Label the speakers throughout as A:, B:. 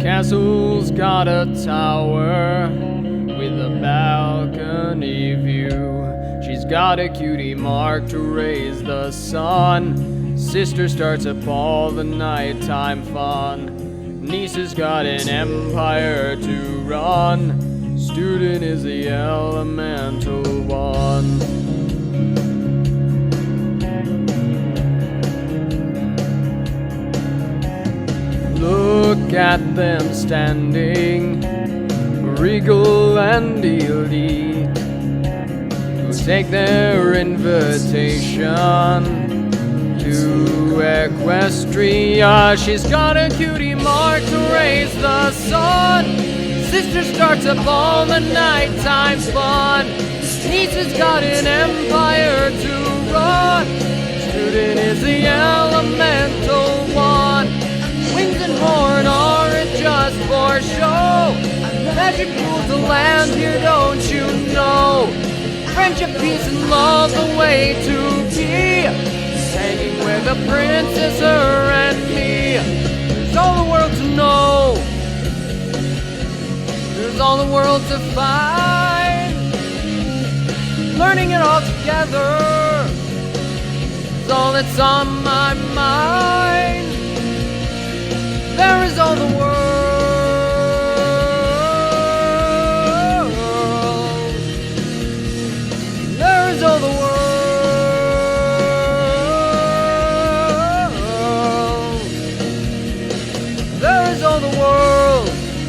A: Castle's got a tower with a balcony view. She's got a cutie mark to raise the sun. Sister starts up all the nighttime fun. Niece has got an empire to run. Student is the elemental one. Look at them standing, regal and elite, who take their invitation to Equestria. She's got a cutie mark to raise the sun. Sister starts up all the nighttime fun. Niece has got an empire to run. Student is the elemental one. Wings and horn aren't just for show. Magic rules the land here, don't you know? Friendship, peace, and love, the way to be. Hanging with a princess, her and me. There's all the world to know. There's all the world to find. Learning it all together is all that's on my mind. There is all the world. There is all the world. There is all the world.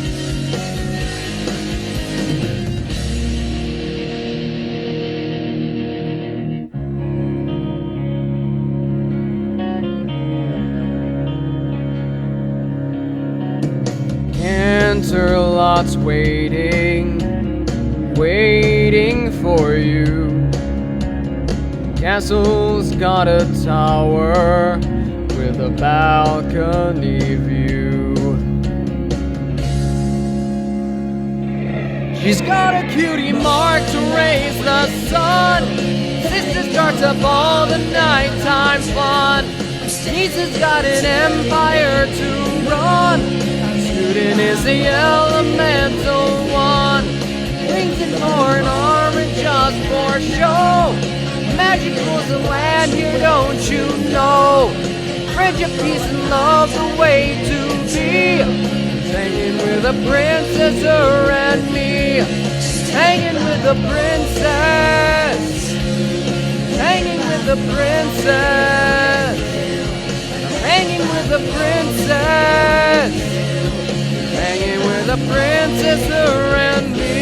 A: Canterlot's waiting for you. Castle's got a tower with a balcony view. She's got a cutie mark to raise the sun. Sister starts up all the nighttime fun. Niece has got an empire to run. Student is the elemental one. Wings and horn aren't just for show. Magic rules the land here, don't you know? Friendship, peace, and love, the way to be. Hanging with a princess, her and me. Hanging with a princess. Hanging with a princess. Hanging with a princess. Hanging with a princess, her and me.